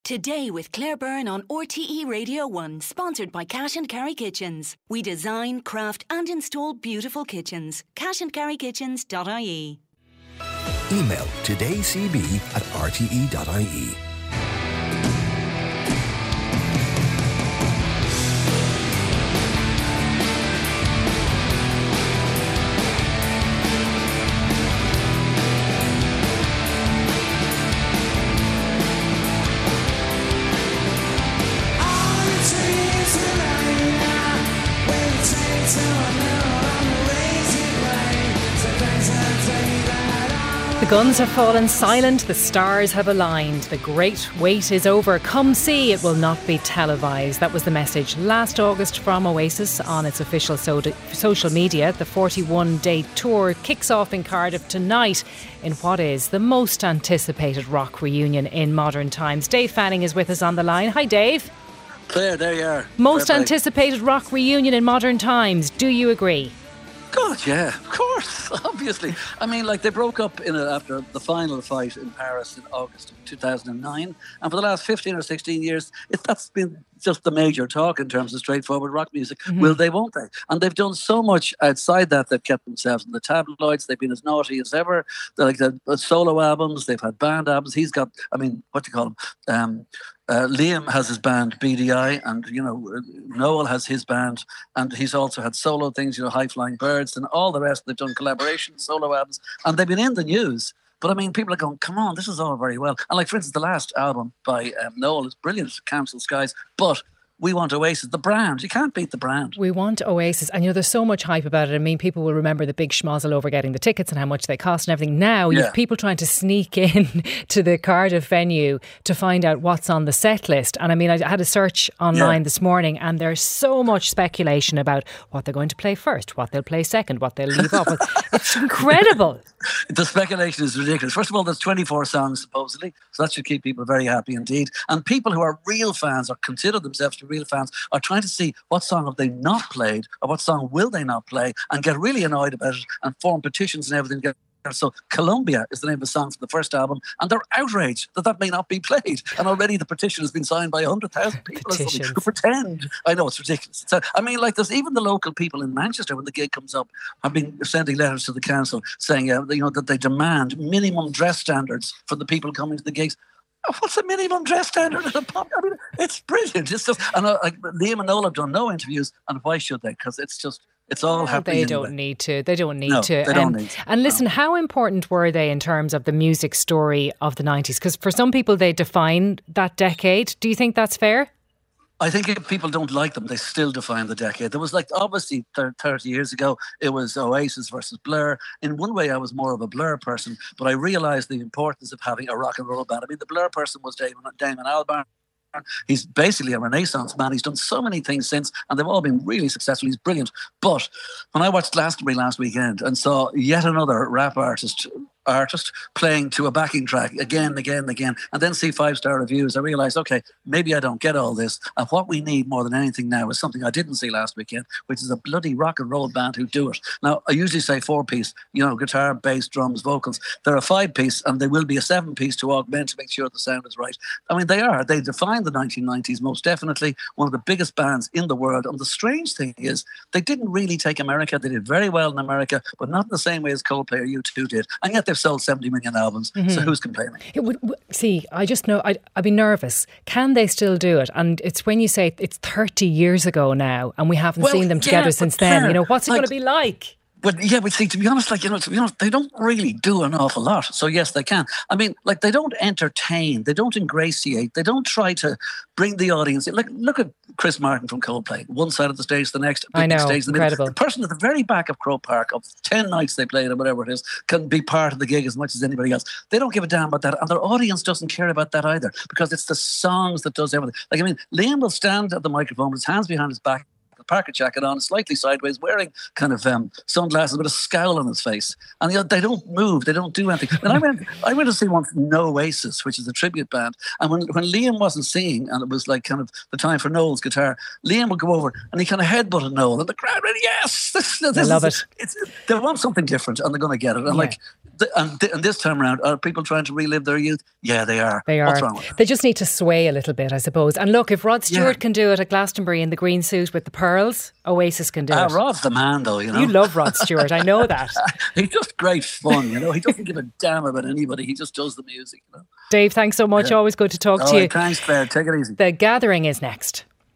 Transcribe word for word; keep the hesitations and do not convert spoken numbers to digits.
Today with Claire Byrne on R T E Radio one, sponsored by Cash and Carry Kitchens. We design, craft and install beautiful kitchens. cash and carry kitchens dot I E. Email todaycb at r t e dot I E. The guns have fallen silent, the stars have aligned, the great wait is over. Come see, it will not be televised. That was the message last August from Oasis on its official so- social media. The forty-one day tour kicks off in Cardiff tonight in what is the most anticipated rock reunion in modern times. Dave Fanning is with us on the line. Hi Dave. Claire, there you are. Most Fair anticipated play. Rock reunion in modern times. Do you agree? God, yeah, of course, obviously. I mean, like, they broke up in a, after the final fight in Paris in August of two thousand nine, and for the last fifteen or sixteen years, it, that's been just the major talk in terms of straightforward rock music. Mm-hmm. Will they, won't they? And they've done so much outside that. They've kept themselves in the tabloids. They've been as naughty as ever. They're like the solo albums. They've had band albums. He's got, I mean, what do you call them? Um, Uh, Liam has his band B D I, and you know Noel has his band, and he's also had solo things, you know, High Flying Birds and all the rest. They've done collaborations, solo albums, and they've been in the news. But I mean, people are going, come on, this is all very well. And like, for instance, the last album by um, Noel is brilliant, Council Skies, but we want Oasis, the brand. You can't beat the brand. We want Oasis. And, you know, there's so much hype about it. I mean, people will remember the big schmozzle over getting the tickets and how much they cost and everything. Now, yeah. you've people trying to sneak in to the Cardiff venue to find out what's on the set list. And I mean, I had a search online yeah. this morning, and there's so much speculation about what they're going to play first, what they'll play second, what they'll leave off with. It's incredible. The speculation is ridiculous. First of all, there's twenty-four songs, supposedly. So that should keep people very happy indeed. And people who are real fans or consider themselves to be real fans are trying to see what song have they not played or what song will they not play, and get really annoyed about it and form petitions and everything. So Columbia is the name of the song for the first album, and they're outraged that that may not be played. And already the petition has been signed by one hundred thousand people or something who pretend. I know, it's ridiculous. It's, I mean, like, there's even the local people in Manchester, when the gig comes up, have been sending letters to the council saying uh, you know, that they demand minimum dress standards for the people coming to the gigs. What's a minimum dress standard at a pub? I mean, it's brilliant. It's just, and uh, like, Liam and Noel have done no interviews, and why should they? Because it's just, it's all well, happening. They don't need to. They don't need no, to. They don't um, need to. And listen, no. how important were they in terms of the music story of the nineties? Because for some people, they define that decade. Do you think that's fair? I think if people don't like them, they still define the decade. There was, like, obviously thirty years ago, it was Oasis versus Blur. In one way, I was more of a Blur person, but I realised the importance of having a rock and roll band. I mean, the Blur person was Damon, Damon Albarn. He's basically a Renaissance man. He's done so many things since, and they've all been really successful. He's brilliant. But when I watched Glastonbury last weekend and saw yet another rap artist artist playing to a backing track again and again and again, and then see five-star reviews, I realised, okay, maybe I don't get all this. And what we need more than anything now is something I didn't see last weekend, which is a bloody rock and roll band who do it. Now, I usually say four-piece, you know, guitar, bass, drums, vocals. They're a five-piece, and they will be a seven-piece to augment to make sure the sound is right. I mean, they are. They define the nineteen nineties, most definitely. One of the biggest bands in the world. And the strange thing is, they didn't really take America. They did very well in America, but not in the same way as Coldplay or U two did. And yet they've sold seventy million albums. Mm-hmm. So who's complaining? It would, see, I just know, I'd, I'd be nervous. Can they still do it? And it's when you say it's thirty years ago now, and we haven't well, seen them together yeah, since then. You know, what's it like, going to be like? But yeah, but see, to be honest, like, you know, to be honest, they don't really do an awful lot. So yes, they can. I mean, like, they don't entertain, they don't ingratiate, they don't try to bring the audience in. Like, look at Chris Martin from Coldplay. One side of the stage, the next. I know, stage, the incredible. The person at the very back of Croke Park, of ten nights they played or whatever it is, can be part of the gig as much as anybody else. They don't give a damn about that, and their audience doesn't care about that either, because it's the songs that does everything. Like, I mean, Liam will stand at the microphone with his hands behind his back, parka jacket on, slightly sideways, wearing kind of um, sunglasses with a scowl on his face, and you know, they don't move, they don't do anything. And I went, I went to see one from No Oasis, which is a tribute band, and when when Liam wasn't singing, and it was like kind of the time for Noel's guitar, Liam would go over and he kind of headbutted Noel, and the crowd went, yes, this, this I love is, it. It's, they want something different, and they're going to get it. And yeah. like, th- and, th- and this time around, are people trying to relive their youth? Yeah, they are. They are. What's wrong with that? They just need to sway a little bit, I suppose. And look, if Rod Stewart Yeah. can do it at Glastonbury in the green suit with the pearls, Oasis can do Ah, it. Rod's the man, though, you know. You love Rod Stewart, I know that. He's just great fun, you know. He doesn't give a damn about anybody. He just does the music, you know. Dave, thanks so much. Yeah. Always good to talk All to right, you. thanks, Claire. Take it easy. The Gathering is next.